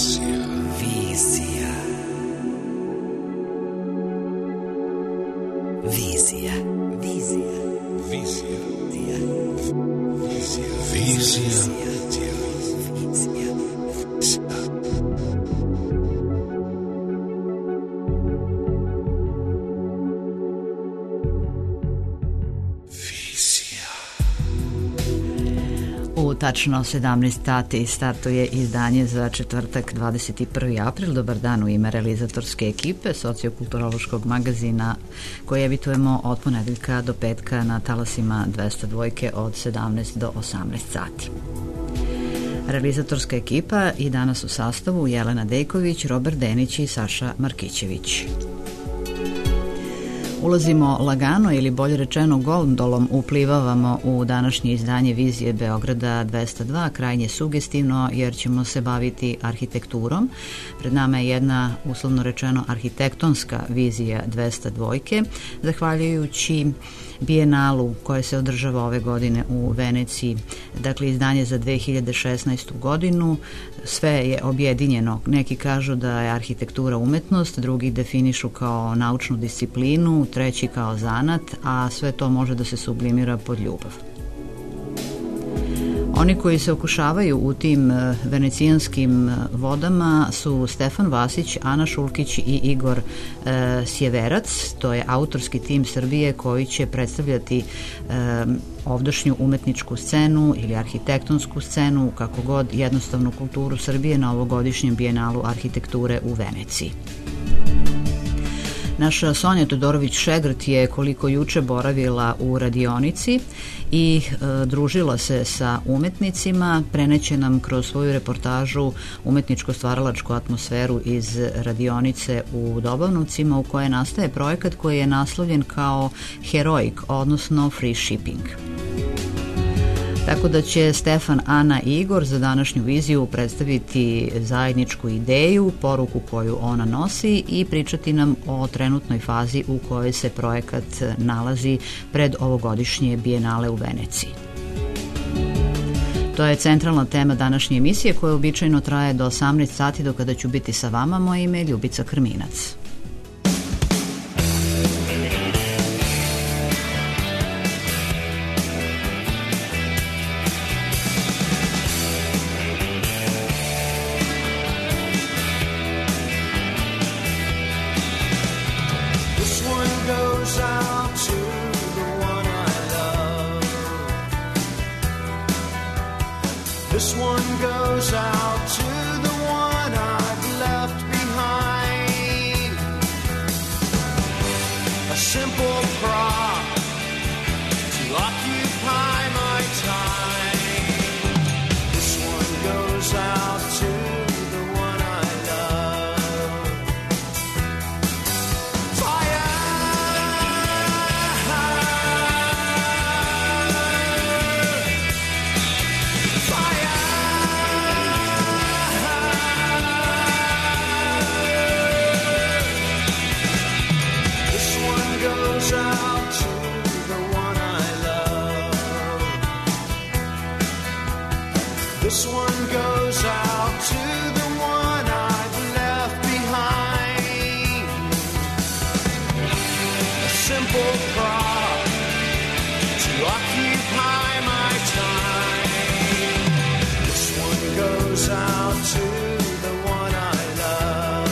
Tačno 17 sati startuje izdanje za četvrtak 21. april. Dobar dan u ime realizatorske ekipe sociokulturološkog magazina koji emitujemo od ponedeljka do petka na talasima 202 od 17 do 18 sati. Realizatorska ekipa i danas u sastavu Jelena Dejković, Robert Denić i Saša Markićević. Ulazimo lagano ili bolje rečeno gondolom uplivavamo u današnje izdanje Vizije Beograda 202, krajnje sugestivno jer ćemo se baviti arhitekturom. Pred nama je jedna, uslovno rečeno, arhitektonska vizija 202, zahvaljujući Bijenalu koje se održava ove godine u Veneciji. Dakle, izdanje za 2016. godinu, sve je objedinjeno. Neki kažu da je arhitektura umetnost, drugi definišu kao naučnu disciplinu, treći kao zanat, a sve to može da se sublimira pod ljubav. Oni koji se okušavaju u tim venecijanskim vodama su Stefan Vasić, Ana Šulkić i Igor Sjeverac. To je autorski tim Srbije koji će predstavljati ovdašnju umetničku scenu ili arhitektonsku scenu, kako god, jednostavnu kulturu Srbije na ovogodišnjem Bijenalu arhitekture u Veneciji. Naša Sonja Todorović-Šegrt je koliko juče boravila u radionici i družila se sa umetnicima, preneće nam kroz svoju reportažu umetničko-stvaralačku atmosferu iz radionice u Dobavnovcima u kojoj nastaje projekat koji je naslovljen kao Heroic, odnosno Free Shipping. Tako da će Stefan, Ana i Igor za današnju viziju predstaviti zajedničku ideju, poruku koju ona nosi i pričati nam o trenutnoj fazi u kojoj se projekat nalazi pred ovogodišnje Bijenale u Veneciji. To je centralna tema današnje emisije koja običajno traje do 18 sati, do kada ću biti sa vama. Moje ime je Ljubica Krminac. This one goes out to the one I've left behind. A simple prop to occupy my time. This one goes out to the one I love. Fire! This one goes out to the one I've left behind. A simple prop to occupy my time. This one goes out to the one I love.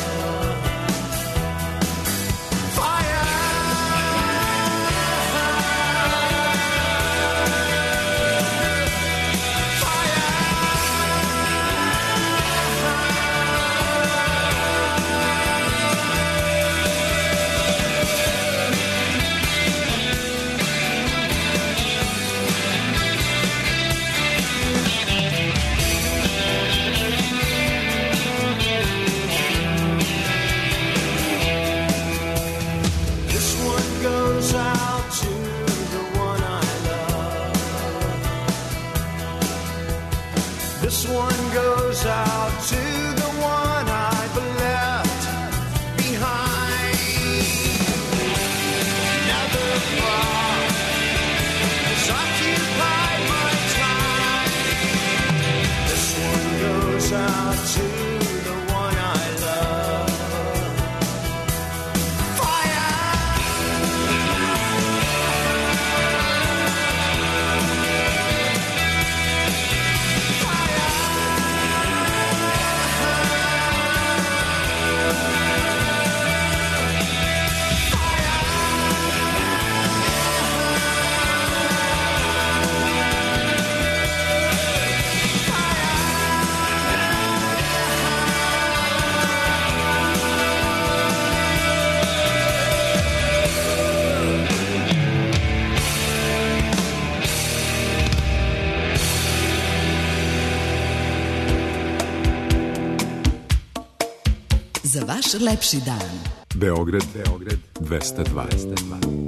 This one goes out to the one I've left behind. Another thought has occupied my time. This one goes out to the za vaš lepši dan. Beograd 202.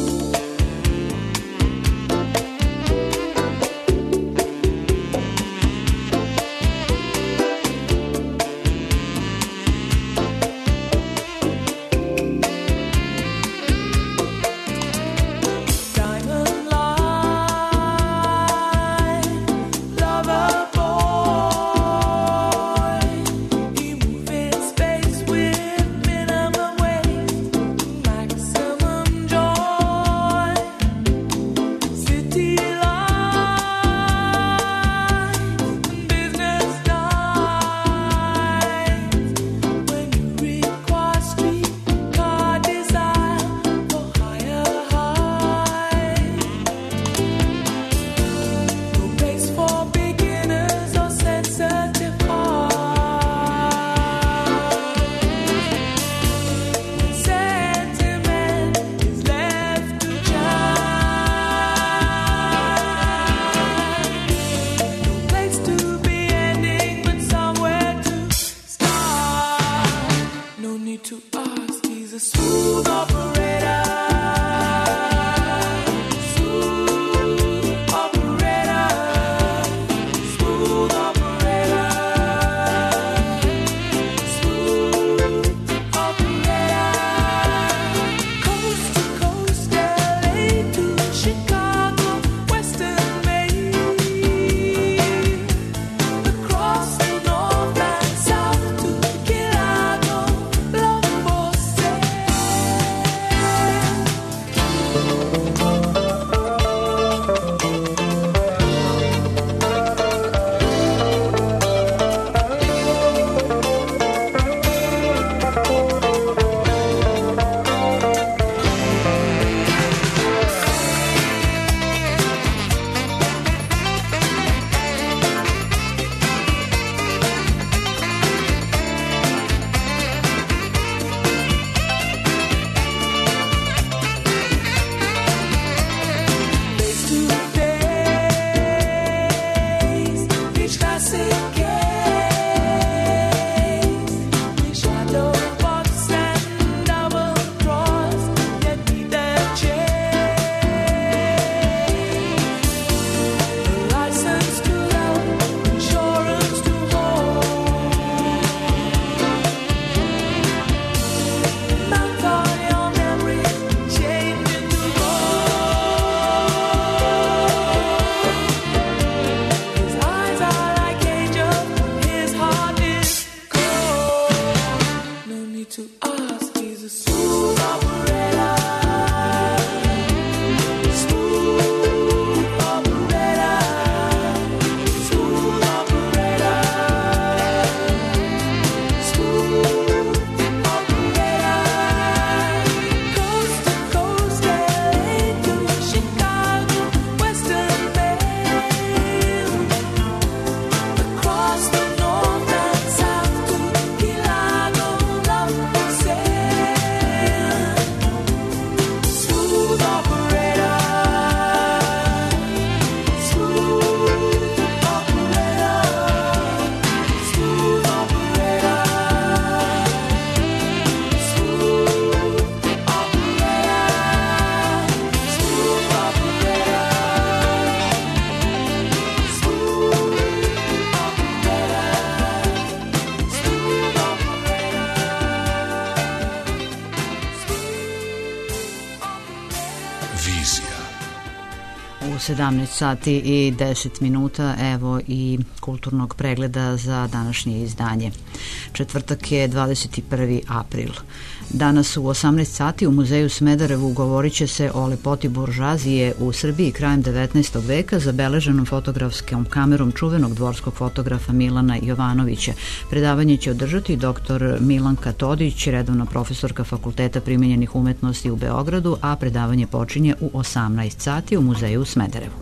U 17 sati i 10 minuta, evo i kulturnog pregleda za današnje izdanje. Četvrtak je 21. april. Danas u 18 sati u Muzeju Smederevu govorit će se o lepoti buržazije u Srbiji krajem 19. veka, zabeleženom fotografskom kamerom čuvenog dvorskog fotografa Milana Jovanovića. Predavanje će održati dr. Milanka Todić, redovna profesorka Fakulteta primenjenih umetnosti u Beogradu, a predavanje počinje u 18 sati u Muzeju Smederevu.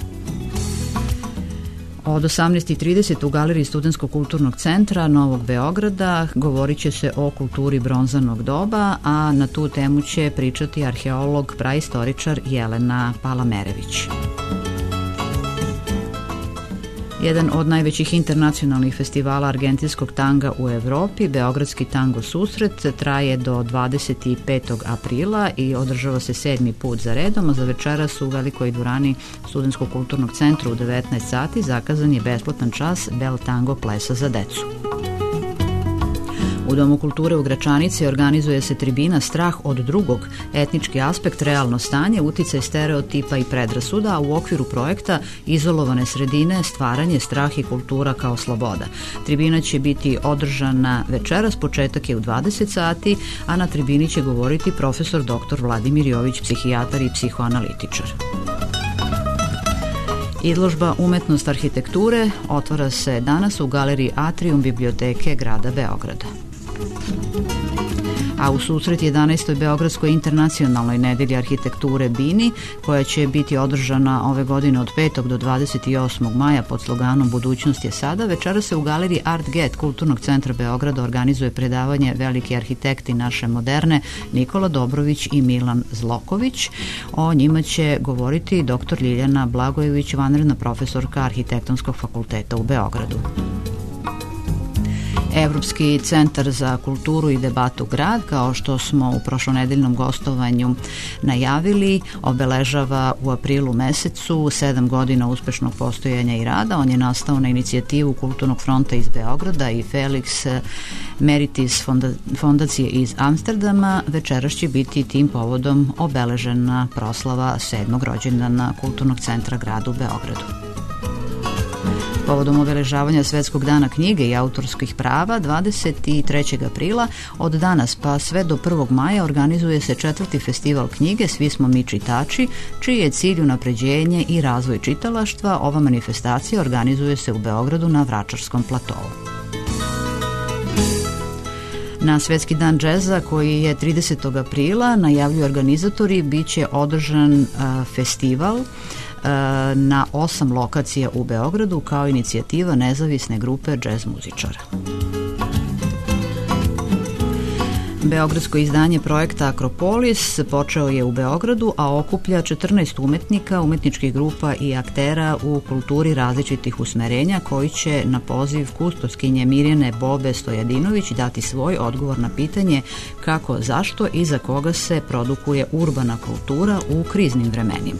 Od 18.30 u Galeriji Studentskog kulturnog centra Novog Beograda govorit će se o kulturi bronzanog doba, a na tu temu će pričati arheolog, praistoričar Jelena Palamerević. Jedan od najvećih internacionalnih festivala argentinskog tanga u Evropi, Beogradski tango susret, traje do 25. aprila i održava se 7. put za redom, a za večeras u velikoj dvorani Studentskog kulturnog centra u 19 sati zakazan je besplatan čas bel tango plesa za decu. U Domu kulture u Gračanici organizuje se tribina Strah od drugog, etnički aspekt, realno stanje, uticaj stereotipa i predrasuda, a u okviru projekta Izolovane sredine, stvaranje, strah i kultura kao sloboda. Tribina će biti održana večeras, početak je u 20 sati, a na tribini će govoriti profesor dr. Vladimir Jović, psihijatar i psihoanalitičar. Izložba Umetnost arhitekture otvara se danas u galeriji Atrium biblioteke grada Beograda. A u susret 11. Beogradskoj internacionalnoj nedelji arhitekture BINI, koja će biti održana ove godine od 5. do 28. maja pod sloganom Budućnost je sada, večera se u galeriji Art Get Kulturnog centra Beograda organizuje predavanje Veliki arhitekti naše moderne Nikola Dobrović i Milan Zloković. O njima će govoriti dr. Ljiljana Blagojević, vanredna profesorka Arhitektonskog fakulteta u Beogradu. Evropski centar za kulturu i debatu grad, kao što smo u prošlonedeljnom gostovanju najavili, obeležava u aprilu mesecu 7 godina uspešnog postojanja i rada. On je nastao na inicijativu Kulturnog fronta iz Beograda i Felix Meritis fondacije iz Amsterdama. Večeras će biti tim povodom obeležena proslava 7. rođendana Kulturnog centra grada u Beogradu. Povodom obeležavanja Svetskog dana knjige i autorskih prava 23. aprila od danas pa sve do 1. maja organizuje se 4. festival knjige Svi smo mi čitači, čiji je cilj unapređenje i razvoj čitalaštva. Ova manifestacija organizuje se u Beogradu na Vračarskom platovu. Na Svetski dan džeza, koji je 30. aprila, najavljuju organizatori, bit će održan festival na 8 lokacija u Beogradu kao inicijativa nezavisne grupe džez muzičara. Beogradsko izdanje projekta Akropolis počeo je u Beogradu, a okuplja 14 umetnika, umetničkih grupa i aktera u kulturi različitih usmerenja, koji će na poziv kustoskinje Mirjane Bobe Stojadinović dati svoj odgovor na pitanje kako, zašto i za koga se produkuje urbana kultura u kriznim vremenima.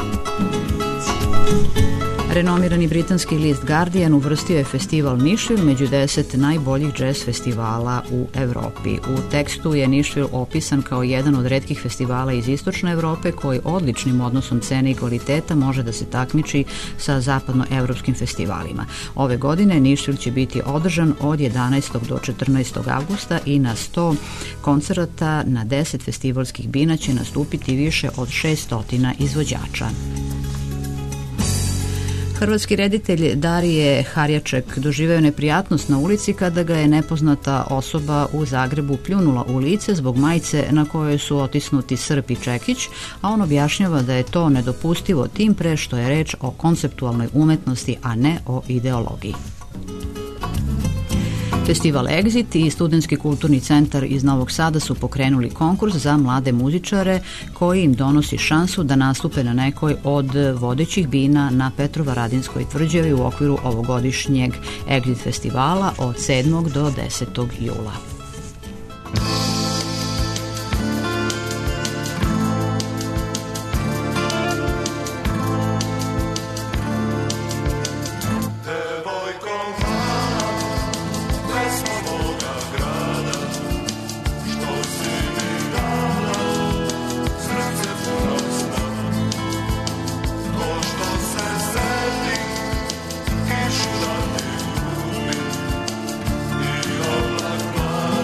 Renomirani britanski list Guardian uvrstio je festival Nišvil među 10 najboljih džez festivala u Evropi. U tekstu je Nišvil opisan kao jedan od retkih festivala iz istočne Evrope koji odličnim odnosom cene i kvaliteta može da se takmiči sa zapadnoevropskim festivalima. Ove godine Nišvil će biti održan od 11. do 14. avgusta i na 100 koncerata na 10 festivalskih bina će nastupiti više od 600 izvođača. Hrvatski reditelj Darije Harjaček doživeo je neprijatnost na ulici kada ga je nepoznata osoba u Zagrebu pljunula u lice zbog majice na kojoj su otisnuti srp i čekić, a on objašnjava da je to nedopustivo tim pre što je reč o konceptualnoj umetnosti, a ne o ideologiji. Festival Exit i Studentski kulturni centar iz Novog Sada su pokrenuli konkurs za mlade muzičare koji im donosi šansu da nastupe na nekoj od vodećih bina na Petrovaradinskoj tvrđavi u okviru ovogodišnjeg Exit festivala od 7. do 10. jula. Love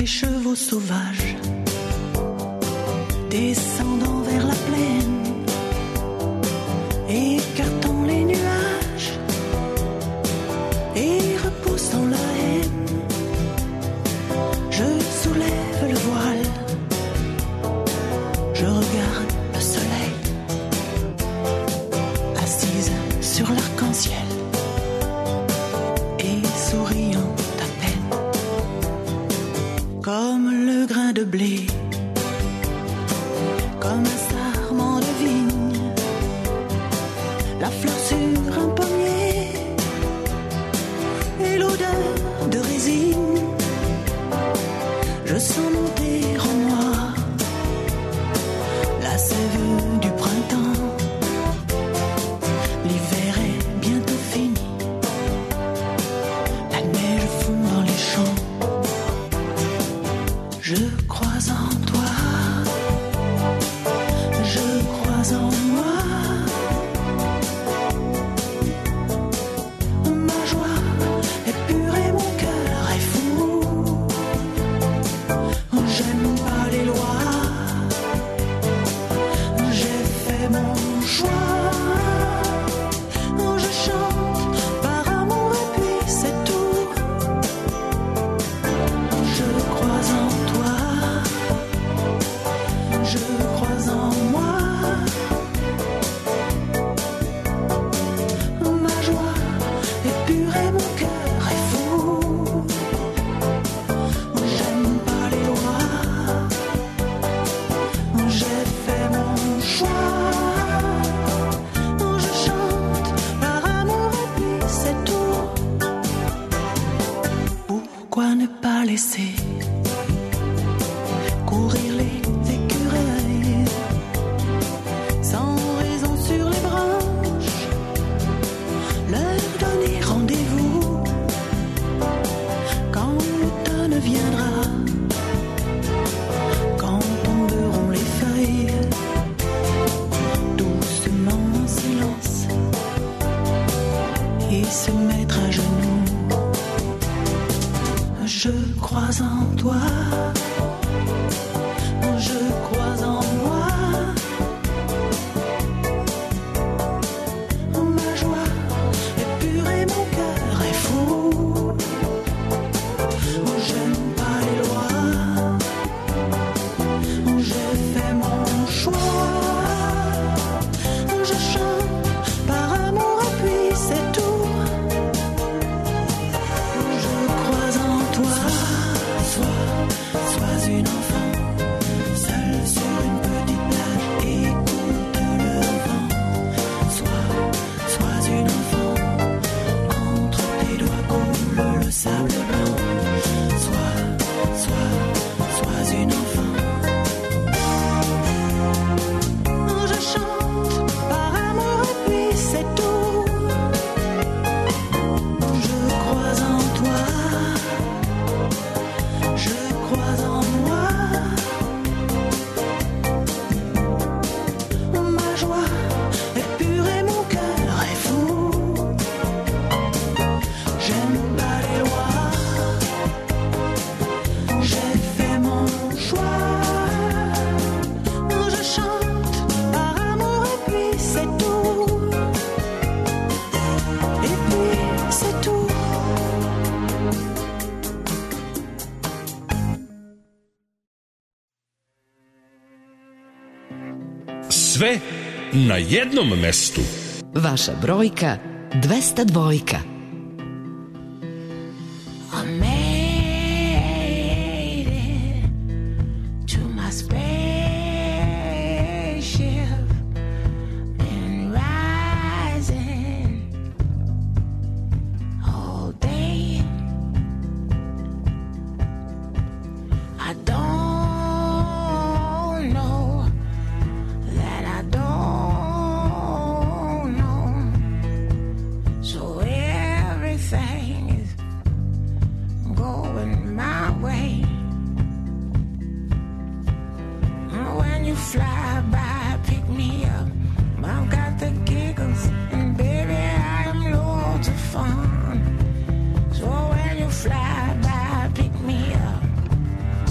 des chevaux sauvages, descendant vers la plaine, écartant les nuages et repoussant la haine. Je soulève le voile, je regarde le soleil, assise sur l'arc-en-ciel et souriant à peine, comme le grain de blé, comme un sarment de vigne, la fleur sur un pommier et l'odeur de résine. Je sens monter en moi la sève du printemps. L'hiver est bientôt fini, la neige fond dans les champs. Je crois en toi, je crois en moi. Ma joie est pure et mon cœur est fou. J'aime pas les lois, j'ai fait mon choix. Je chante par amour et puis c'est tout. Je crois en toi, je crois en moi. Ma joie est pure et mon cœur est fou. J'aime pas les lois, j'ai fait mon choix. Je chante par amour et puis c'est tout. Pourquoi ne pas laisser courir les écureuils sans raison sur les branches, leur donner rendez-vous quand l'automne viendra, quand tomberont les feuilles, doucement en silence, et se mettre à genoux. Je crois en toi, je crois en moi. Ma joie est pure et mon cœur est fou. J'aime pas les lois, j'ai fait mon choix. Je chante par amour et puis c'est tout. Je crois en toi. Sois une enfant, seule sur une petite plage, écoute le vent. Sois une enfant, entre tes doigts coule le sable blanc. Sois une enfant. Je chante par amour et puis c'est tout. Je crois en toi, je crois en moi. Ma joie est pure et mon cœur est fou. J'aime pas les lois, j'ai fait mon choix. Je chante par amour et puis c'est tout. Et puis c'est tout. Sve na jednom mestu. Vaša brojka 202. I made it to my spaceship, been rising all day. I don't know that I don't know. So everything is going my way. When you fly by, pick me up. I've got the giggles, and baby, I am loads of fun. So when you fly by, pick me up.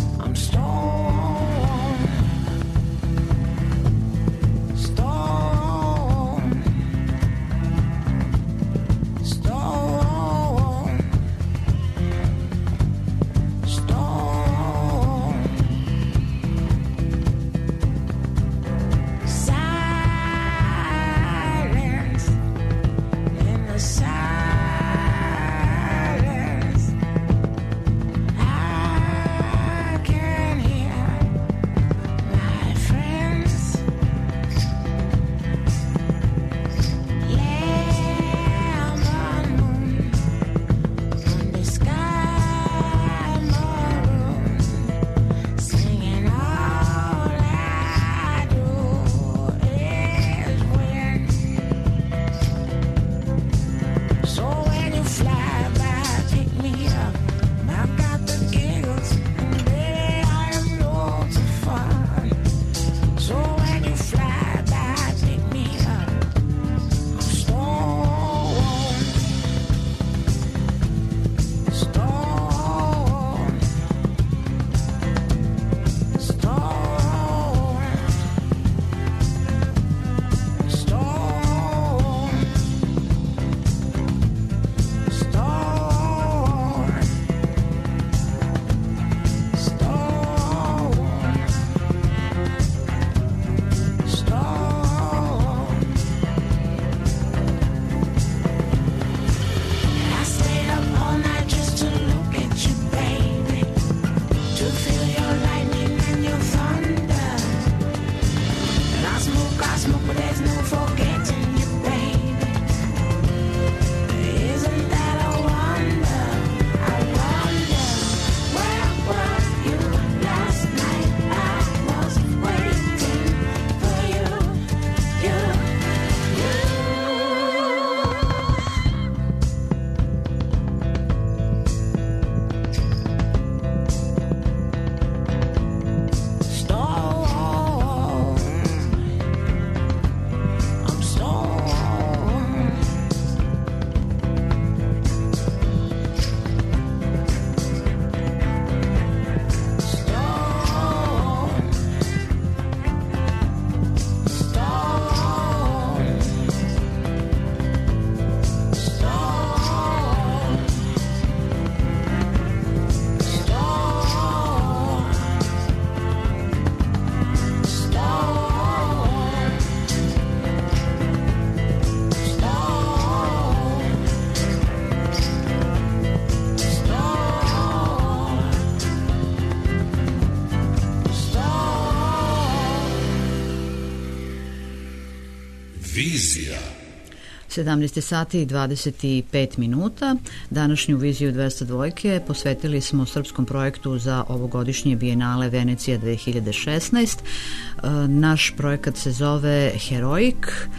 17 sati i 25 minuta. Današnju viziju 202 posvetili smo srpskom projektu za ovogodišnje Bijenale Venecija 2016. Naš projekat se zove Heroic,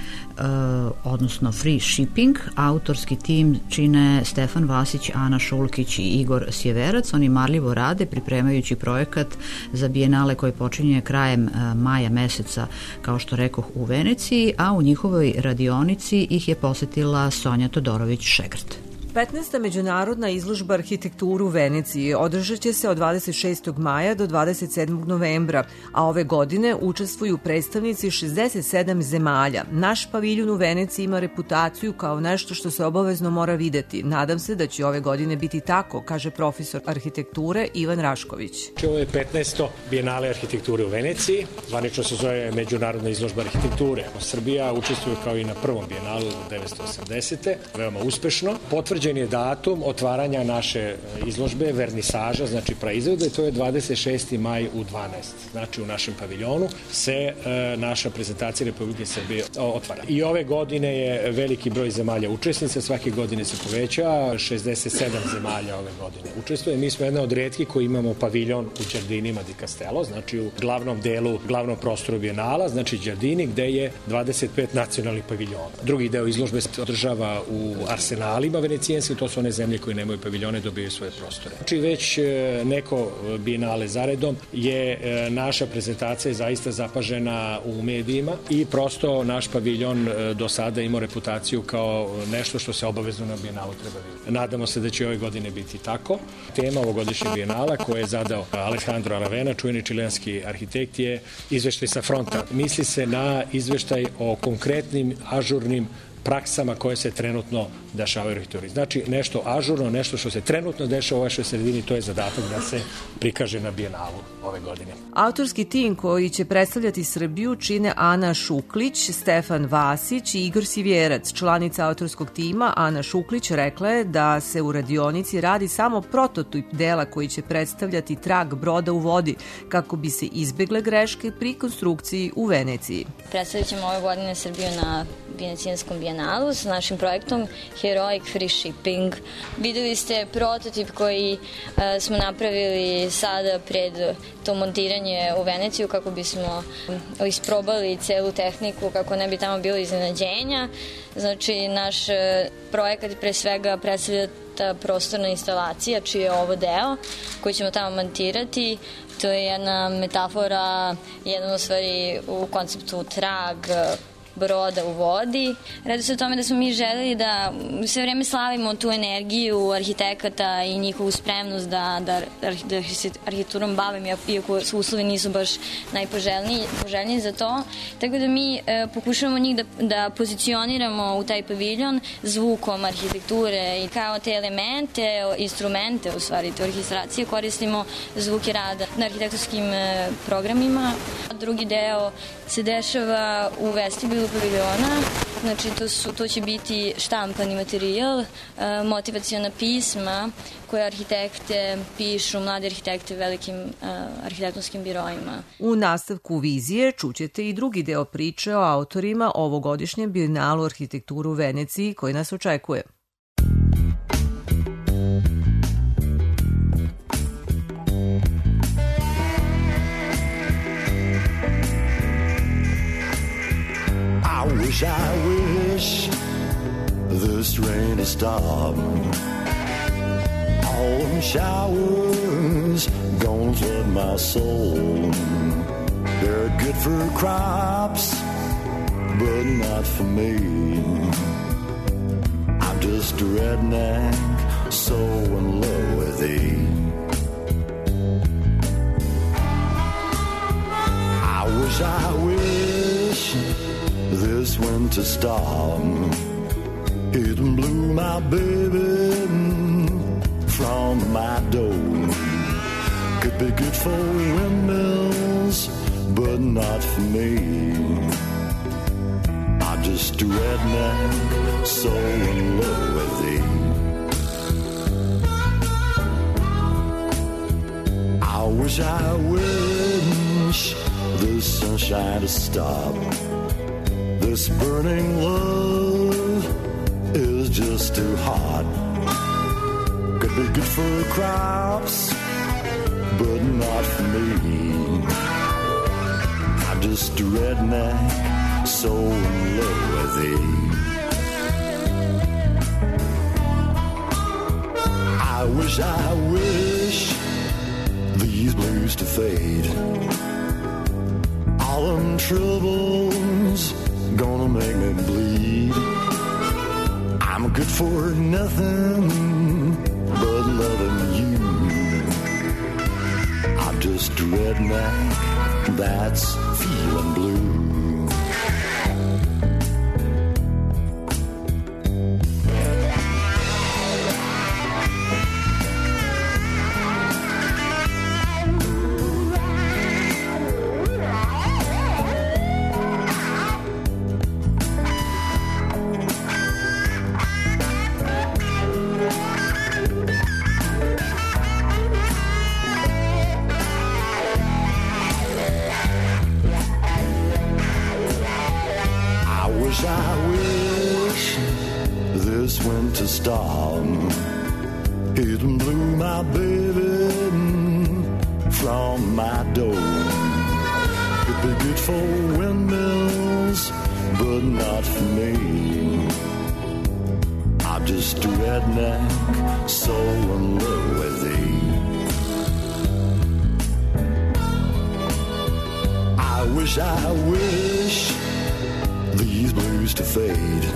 odnosno Free Shipping. Autorski tim čine Stefan Vasić, Ana Šulkić i Igor Sjeverac. Oni marljivo rade pripremajući projekat za Bijenale koji počinje krajem maja meseca, kao što rekoh, u Veneciji, a u njihovoj radionici ih je posetila Sonja Todorović-Šegrt. 15. međunarodna izložba arhitekturu u Veneciji održat će se od 26. maja do 27. novembra, a ove godine učestvuju predstavnici 67 zemalja. Naš paviljon u Veneciji ima reputaciju kao nešto što se obavezno mora videti. Nadam se da će ove godine biti tako, kaže profesor arhitekture Ivan Rašković. Ovo je 15. Bijenale arhitekture u Veneciji, zvanično se zove Međunarodna izložba arhitekture. Srbija učestvuje kao i na prvom Bijenalu 1980. veoma uspešno. Potvrđen je datum otvaranja naše izložbe, vernisaža, znači praizvoda, i to je 26. maj u 12. Znači u našem paviljonu se naša prezentacija Republike Srbije otvara. I ove godine je veliki broj zemalja učesnica, svake godine se poveća, 67 zemalja ove godine učestvuje. Mi smo jedna od retkih koji imamo paviljon u Đardinima di Castello, znači u glavnom delu, glavnom prostoru Bijenala, znači Đardini, gde je 25 nacionalnih paviljona. Drugi deo izložbe se održava u arsenalima venecijanskim, to su one zemlje koje nemaju paviljone, dobijaju svoje prostore. Znači već neko Bijenale zaredom je naša prezentacija zaista zapažena u medijima i prosto naš paviljon do sada imao reputaciju kao nešto što se obavezno na Bijenalu treba vidjeti. Nadamo se da će ove godine biti tako. Tema ovogodišnjeg Bijenala koje je zadao Alejandro Aravena, čuveni čilenski arhitekt, je izveštaj sa fronta. Misli se na izveštaj o konkretnim, ažurnim praksama koje se trenutno dešavaju u arhitekturi. Znači nešto ažurno, nešto što se trenutno dešava u vašoj sredini, to je zadatak da se prikaže na Bijenalu ove godine. Autorski tim koji će predstavljati Srbiju čine Ana Šuklić, Stefan Vasić i Igor Sjeverac. Članica autorskog tima Ana Šuklić rekla je da se u radionici radi samo prototip dela koji će predstavljati trag broda u vodi kako bi se izbegle greške pri konstrukciji u Veneciji. Predstavit ćemo ove godine Srbiju na Venecijanskom Bijenalu s našim projektom Heroic Free Shipping. Videli ste prototip koji smo napravili sada pred to montiranje u Veneciju kako bismo isprobali celu tehniku, kako ne bi tamo bilo iznenađenja. Znači, naš projekat pre svega predstavlja ta prostorna instalacija, čiji je ovo deo koji ćemo tamo montirati. To je jedna metafora, jedna u stvari u konceptu trag broda u vodi. Radi se o tome da smo mi želeli da sve vreme slavimo tu energiju arhitekata i njihovu spremnost da se arhitekturom bavim, iako uslovi nisu baš najpoželjniji za to. Tako da mi pokušavamo njih da pozicioniramo u taj paviljon zvukom arhitekture i kao te elemente, instrumente, u stvari, te orkestracije, koristimo zvuke rada na arhitektorskim programima. Drugi deo se dešava u vestibilu paviljona, znači to će biti štampani materijal, motivaciona pisma koje arhitekte pišu, mladi arhitekte velikim arhitektonskim biroima. U nastavku vizije čućete i drugi deo priče o autorima ovogodišnjem Bijenalu arhitekturu u Veneciji koji nas očekuje. I wish this rain to stop. All them showers gonna flood my soul. They're good for crops, but not for me. I'm just a redneck, so in love with thee. I wish this winter storm it blew my baby from my door. Could be good for windmills, but not for me. I'm just a redneck, so in love with thee. I wish the sunshine to stop this burning love is just too hot. Could be good for crops, but not for me. I'm just a redneck, so in love with thee. I wish these blues to fade. All them troubles gonna make me bleed. I'm good for nothing but loving you. I'm just a redneck that's feeling blue. I wish this winter storm it blew my baby from my door. It'd be good for windmills, but not for me. I'm just a redneck, so in love with thee. I wish these blues to fade.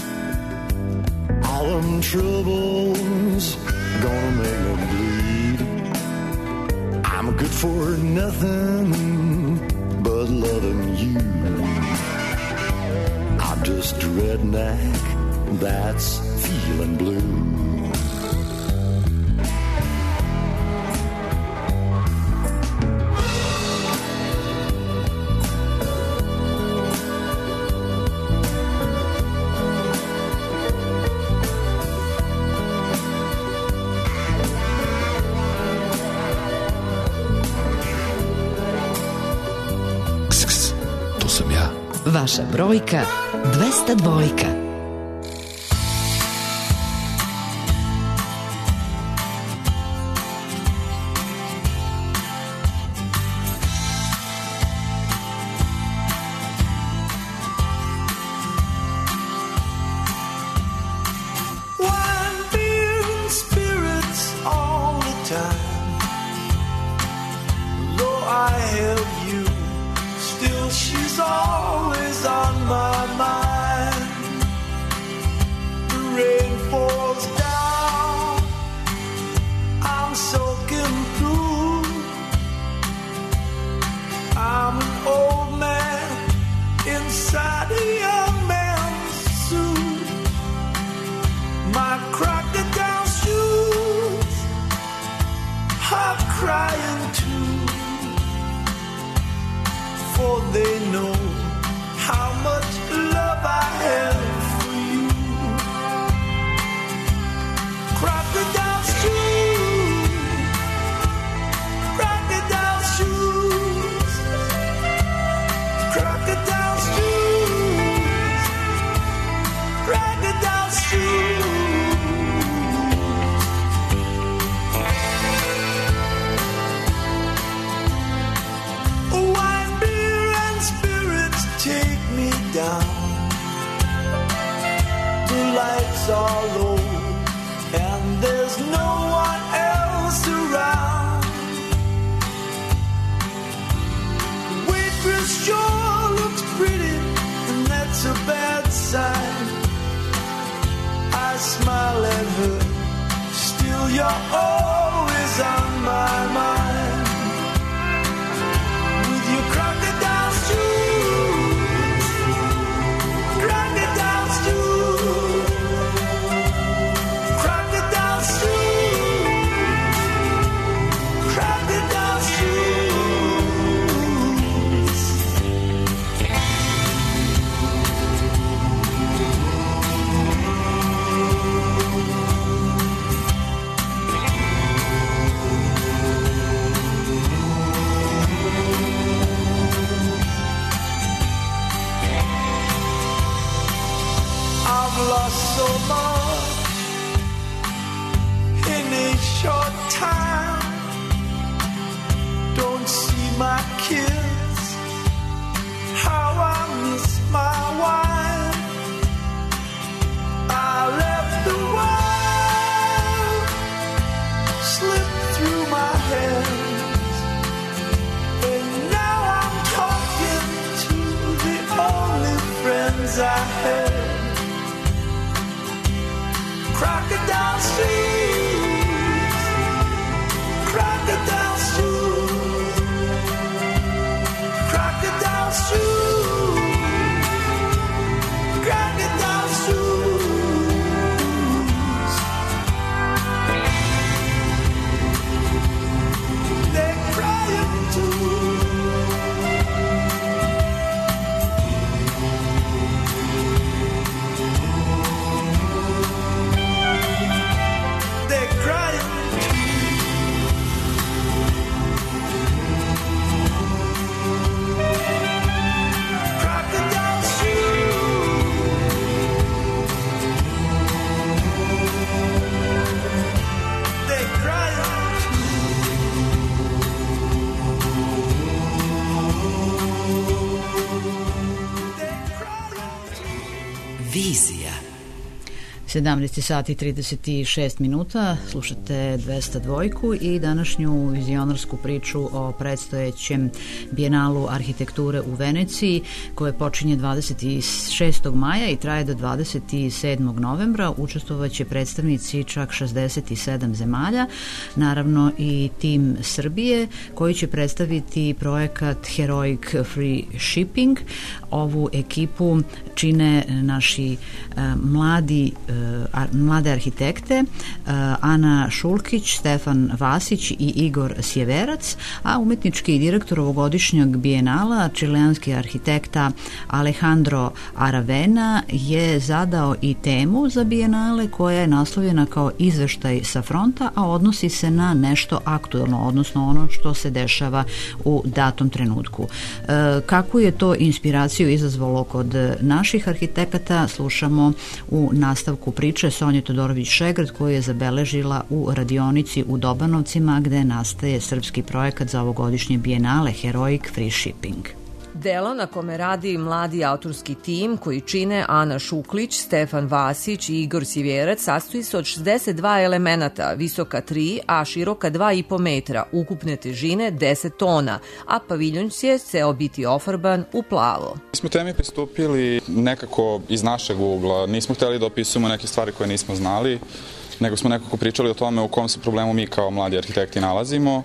All them troubles gonna make me bleed. I'm good for nothing but loving you. I'm just a redneck that's feeling blue. Vaša brojka 202. kids. How I miss my wife. I left the world slip through my hands, and now I'm talking to the only friends I had. Crocodile streets, crocodile shoes, crocodile shoes, crocodile shoes. They're crying too. They're crying. Crocodile shoes. They're crying. Vizija. 17 sati 36 minuta, slušate 202 i današnju vizionarsku priču o predstojećem Bijenalu arhitekture u Veneciji, koje počinje 26. maja i traje do 27. novembra. Učestvovaće predstavnici čak 67 zemalja, naravno i tim Srbije, koji će predstaviti projekat Heroic Free Shipping. Ovu ekipu čine naši mlade arhitekte Ana Šulkić, Stefan Vasić i Igor Sjeverac, a umetnički direktor ovogodišnjeg Bijenala, čileanski arhitekta Alejandro Aravena, je zadao i temu za Bijenale, koja je naslovljena kao izveštaj sa fronta, a odnosi se na nešto aktuelno, odnosno ono što se dešava u datom trenutku. Kakvu je to inspiraciju izazvalo kod naših arhitekata, slušamo u nastavku priče Sonje Todorović-Šegrad, koju je zabeležila u radionici u Dobanovcima, gde nastaje srpski projekat za ovogodišnje Bijenale Heroic Free Shipping. Delo na kome radi mladi autorski tim koji čine Ana Šuklić, Stefan Vasić i Igor Sjeverac sastoji se od 62 elemenata, visoka 3, a široka 2,5 metra, ukupne težine 10 tona, a paviljon će ceo biti ofarban u plavo. Mi smo temi pristupili nekako iz našeg ugla, nismo hteli da opisujemo neke stvari koje nismo znali, nego smo nekako pričali o tome u kom se problemu mi kao mladi arhitekti nalazimo.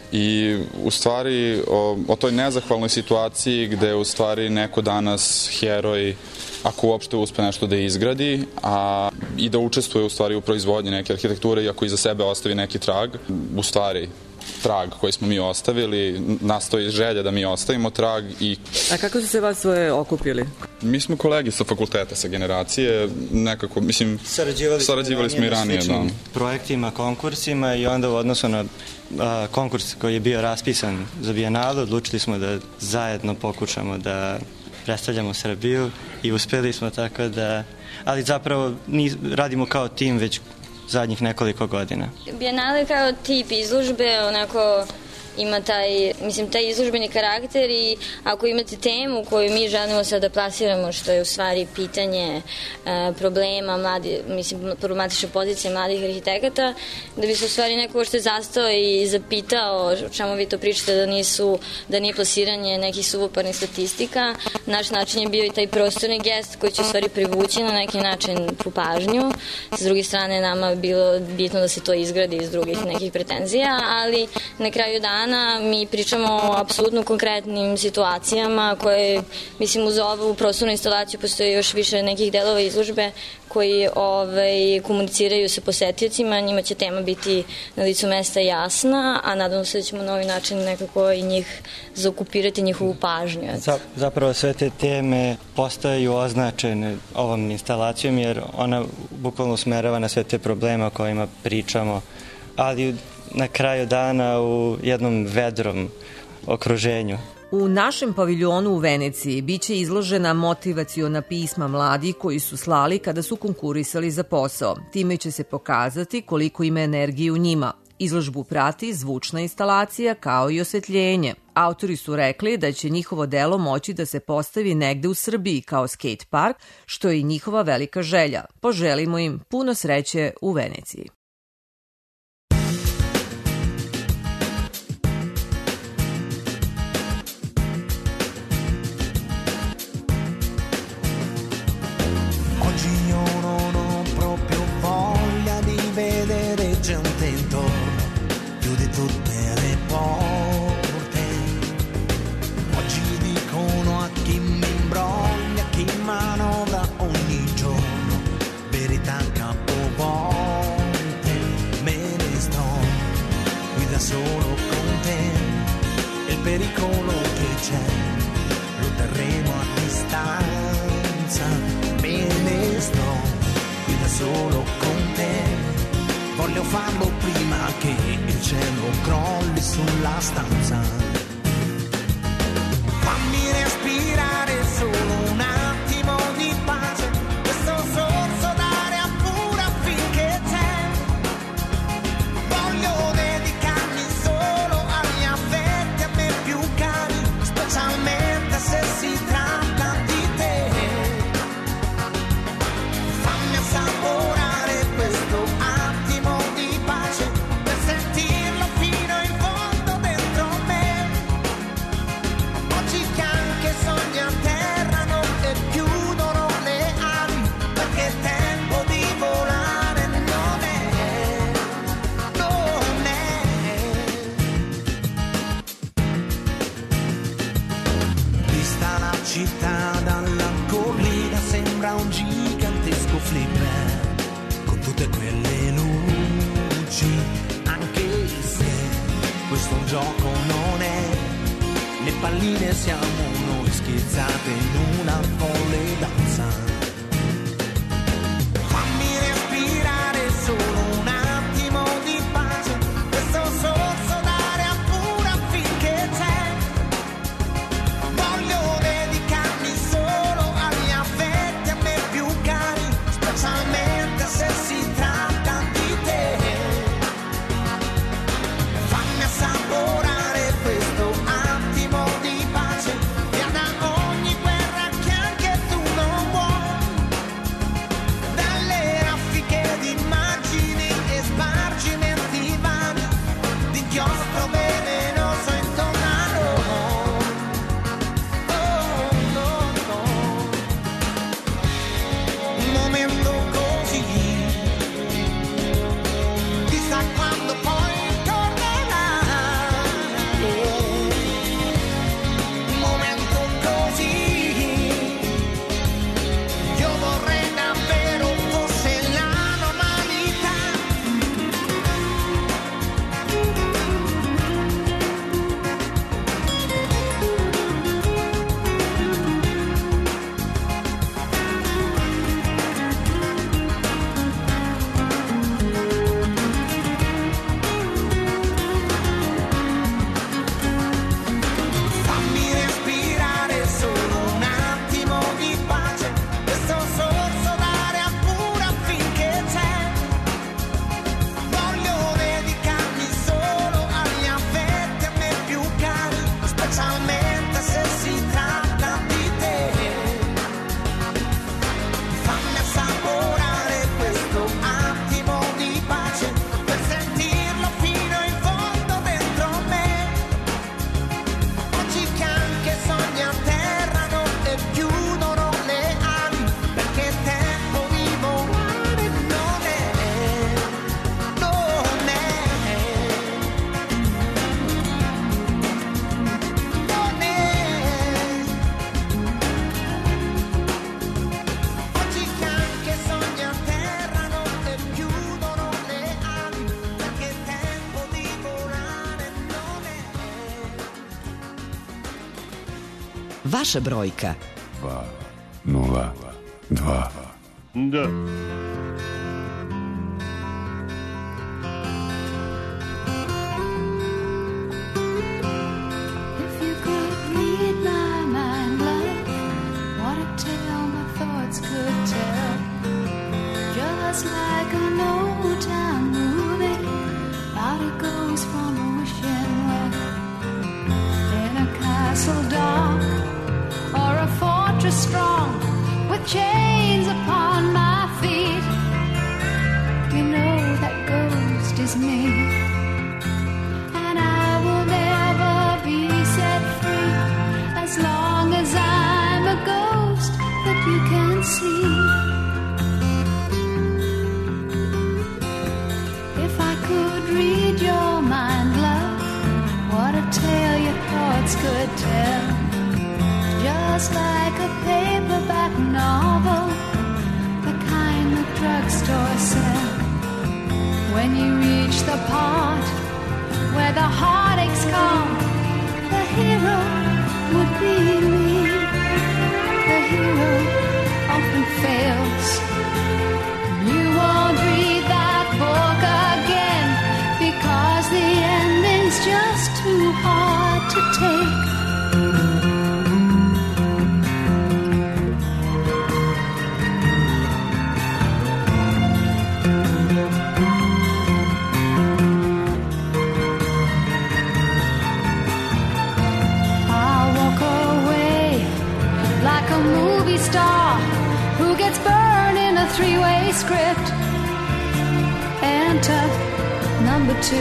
I u stvari o toj nezahvalnoj situaciji gde u stvari neko danas heroj, ako uopšte uspe nešto da izgradi, a i da učestvuje u stvari u proizvodnji neke arhitekture, iako iza sebe ostavi neki trag, u stvari trag koji smo mi ostavili, nastoji želja da mi ostavimo trag. A kako su se vas svoje okupili? Mi smo kolegi sa fakulteta, sa generacije, nekako, mislim, sarađivali smo i ranije. Na projektima, konkursima, i onda u odnosu na konkurs koji je bio raspisan za Bijenalu, odlučili smo da zajedno pokušamo da predstavljamo Srbiju i uspeli smo, tako da, ali zapravo radimo kao tim već zadnjih nekoliko godina. Bijenale kao tip izložbe onako ima taj izložbeni karakter, i ako imate temu koju mi želimo sad da plasiramo, što je u stvari pitanje problema problematične pozicije mladih arhitekata, da bi se u stvari neko što je zastao i zapitao o čemu vi to pričate, da nije plasiranje nekih suvoparnih statistika. Naš način je bio i taj prostorni gest koji će u stvari privući na neki način tu pažnju. S druge strane, nama je bilo bitno da se to izgradi iz drugih nekih pretenzija, ali na kraju dana mi pričamo o apsolutno konkretnim situacijama koje, mislim, uz ovu prostornu instalaciju postoje još više nekih delova izložbe koji komuniciraju sa posetiocima. Njima će tema biti na licu mesta jasna, a nadam se da ćemo na ovaj način nekako i njih zaokupirati njihovu pažnju. Zapravo sve te teme postaju označene ovom instalacijom, jer ona bukvalno usmerava na sve te probleme o kojima pričamo, ali na kraju dana u jednom vedrom okruženju. U našem paviljonu u Veneciji biće izložena motivaciona pisma mladi koji su slali kada su konkurisali za posao. Time će se pokazati koliko ima energije u njima Izložbu prati zvučna instalacija kao i osvetljenje. Autori su rekli da će njihovo delo moći da se postavi negde u Srbiji kao skate park, što je i njihova velika želja. Poželimo im puno sreće u Veneciji. Solo con te, il pericolo che c'è lo terremo a distanza. Me ne sto qui da solo con te, voglio farlo prima che il cielo crolli sulla stanza. Fammi respirare solo un attimo di pace, questo sorso d'aria pura finché c'è. Voglio se si tratta di te, fammi assaporare questo attimo di pace per sentirlo fino in fondo dentro me. Oggi che anche sogni atterrano e chiudono le ali, perché è tempo di volare non è. Vista la città dalla collina sembra un gigantesco flipper con tutte quelle luci, anche se questo un gioco non è, le palline siamo noi schizzate in una folle danza. Fammi respirare solo un attimo di pace, questo sorso d'aria pura finché c'è. Voglio dedicarmi solo agli affetti a me più cari, specialmente se si tratta di te. Fammi assaporare questo attimo di pace, via da ogni guerra che anche tu non vuoi, dalle raffiche di immagini e spargimenti vani, di inchiostro velenoso intorno a noi. Un momento così, chissà quando poi tornerà. Un momento così, io vorrei davvero fosse la normalità. Fammi respirare solo un attimo di pace, questo sorso d'aria pura finché c'è. Voglio dedicarmi solo agli affetti a me più cari, specialmente se si tratta di te. Fammi assaporare questo attimo di pace per sentirlo fino in fondo dentro me. Oggi che anche sogni atterrano e chiudono le ali, perché è tempo di volare non è. Oggi che anche sogni atterrano e chiudono le ali, perché è tempo di volare non è. Vaša brojka. 202. Da. If you could read my mind, love, what a tale my thoughts could tell. Just like an old time movie about a thoughts could tell. Just like a paperback novel, the kind the drugstore sell. When you reach the part where the heartaches come, the hero would be me. The hero often fails. You won't read that book again because the ending's just too hard to take. Star who gets burned in a three-way script. Enter number 2,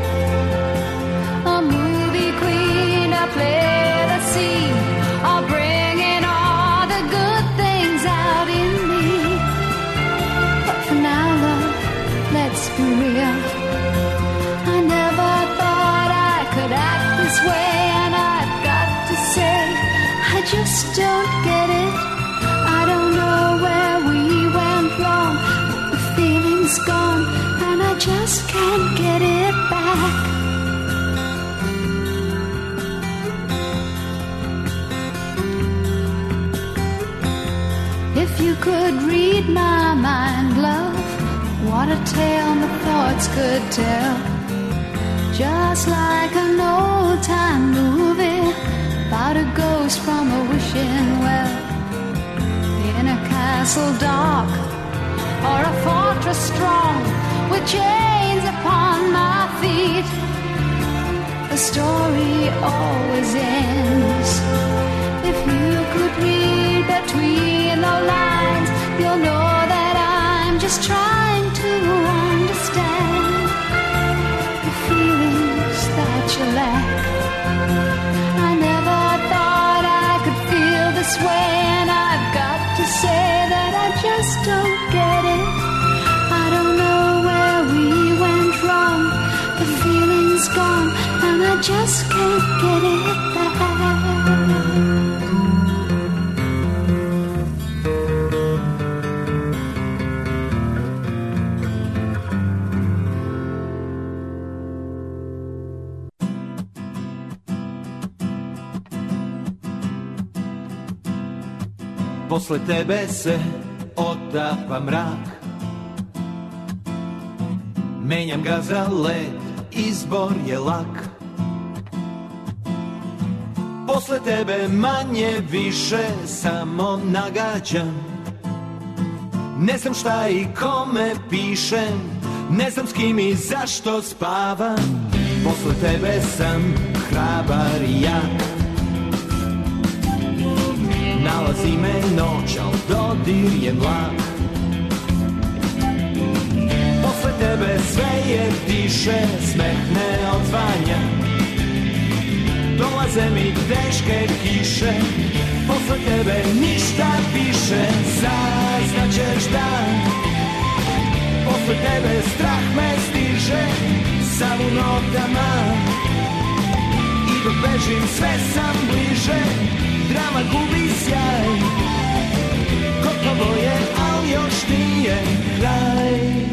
a movie queen, I play the scene, I'll bring in all the good things out in me. But for now, love, let's be real. I never thought I could act this way, and I've got to say, I just don't get it. I don't know where we went wrong, but the feeling's gone, and I just can't get it back. If you could read my mind, love, what a tale my thoughts could tell. Just like an old-time movie about a ghost from a wishing well. In a castle dark or a fortress strong with chains upon my feet, the story always ends. If you could read between the lines, you'll know that I'm just trying to understand the feelings that you lack. I never thought I could feel this way, and I've got to say that I just don't get it. I don't know where we went wrong, the feeling's gone, and I just can't get it back. Posle tebe se otapa mrak, menjam ga za led, izbor je lak. Posle tebe manje više samo nagađam. Ne znam šta i kome pišem, ne znam s kim i zašto spavam. Posle tebe sam hrabar i jak. Nalazi me noć, al dodir je mlak. Posle tebe sve je tiše, smeh ne odzvanja. Dolaze mi teške kiše, posle tebe ništa više. Saznaćeš da posle tebe strah me stiže, sav u notama. I dok bežim sve sam bliže, drama gubi sjaj. Gotovo je, al još nije kraj.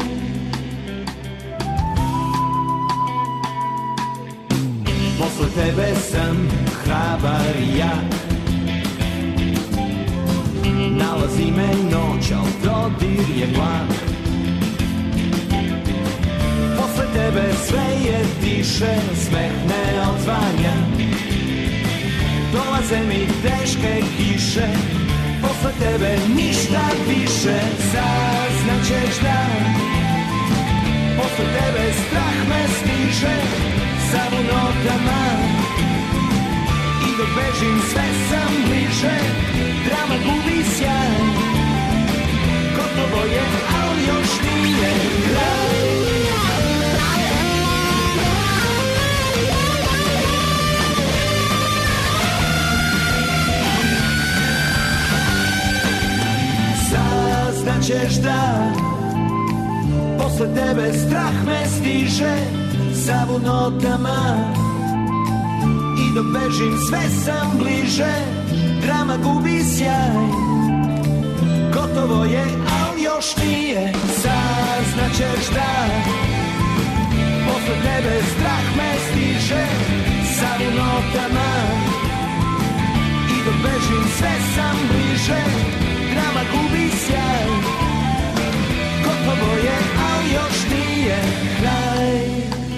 Posle tebe sam hrabar i jak. Nalazi me noć, al dodir je mlak. Posle tebe sve je tiše, smeh ne odzvanja. Dolaze mi teške kiše, posle tebe ništa više. Saznaćeš da posle tebe strah me stiže, sav u notama. I dok bežim sve sam bliže, drama gubi sjaj. Gotovo je, al još nije kraj. Saznaćeš da posle tebe strah me stiže, sav u notama. I dok bežim sve sam bliže, drama gubi sjaj. Gotovo je, al još nije, saznaćeš da posle tebe strah me stiže, sad u notama. I dok bežim sve sam bliže, drama gubi sjaj. Gotovo je, al još nije kraj.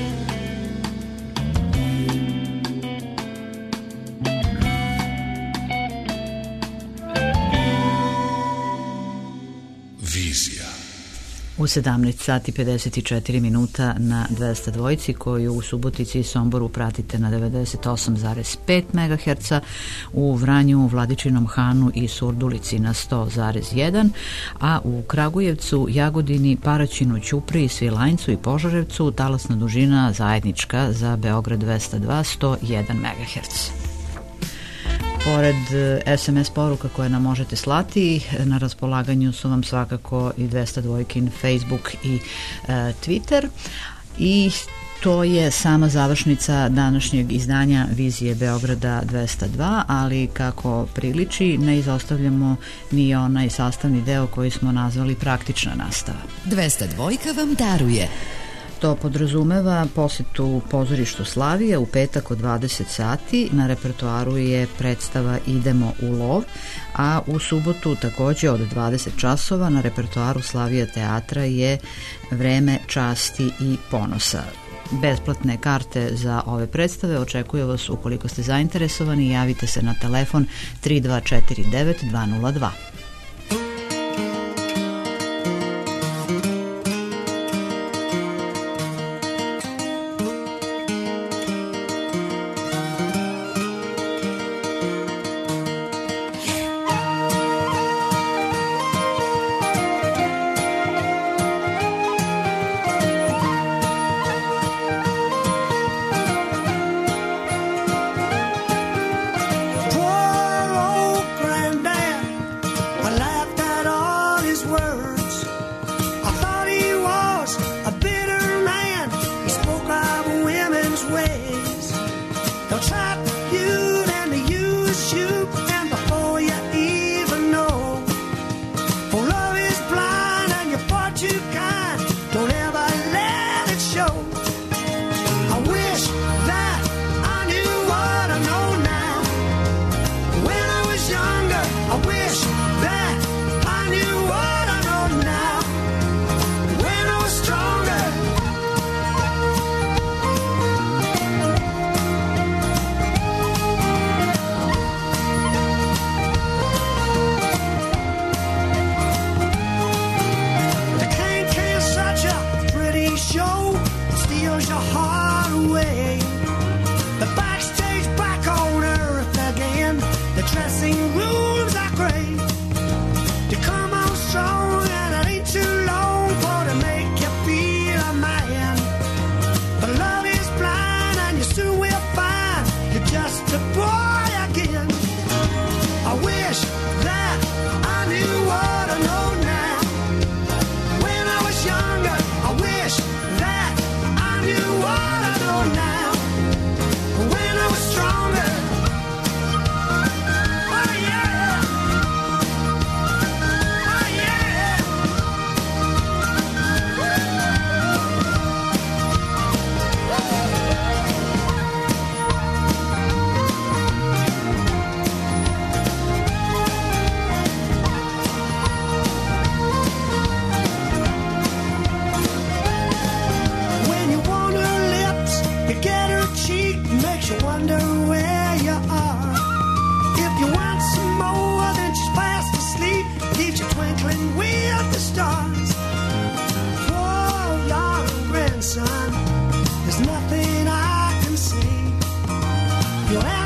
U 17 sati 54 minuta na 202 koju u Subotici i Somboru pratite na 98,5 MHz, u Vranju, Vladičinom Hanu i Surdulici na 100,1, a u Kragujevcu, Jagodini, Paraćinu, Ćupriji, Svilajncu i Požarevcu talasna dužina zajednička za Beograd 202 101 MHz. Pored SMS poruka koje nam možete slati, na raspolaganju su vam svakako i 202 Facebook i Twitter, i to je sama završnica današnjeg izdanja Vizije Beograda 202, ali kako priliči ne izostavljamo ni onaj sastavni deo koji smo nazvali praktična nastava. 202 vam daruje. To podrazumeva posetu pozorištu Slavije u petak od 20 sati. Na repertoaru je predstava Idemo u lov, a u subotu takođe od 20 časova na repertoaru Slavija teatra je Vreme časti i ponosa. Besplatne karte za ove predstave očekuje vas ukoliko ste zainteresovani. Javite se na telefon 3249 202. There's nothing I can say. You'll have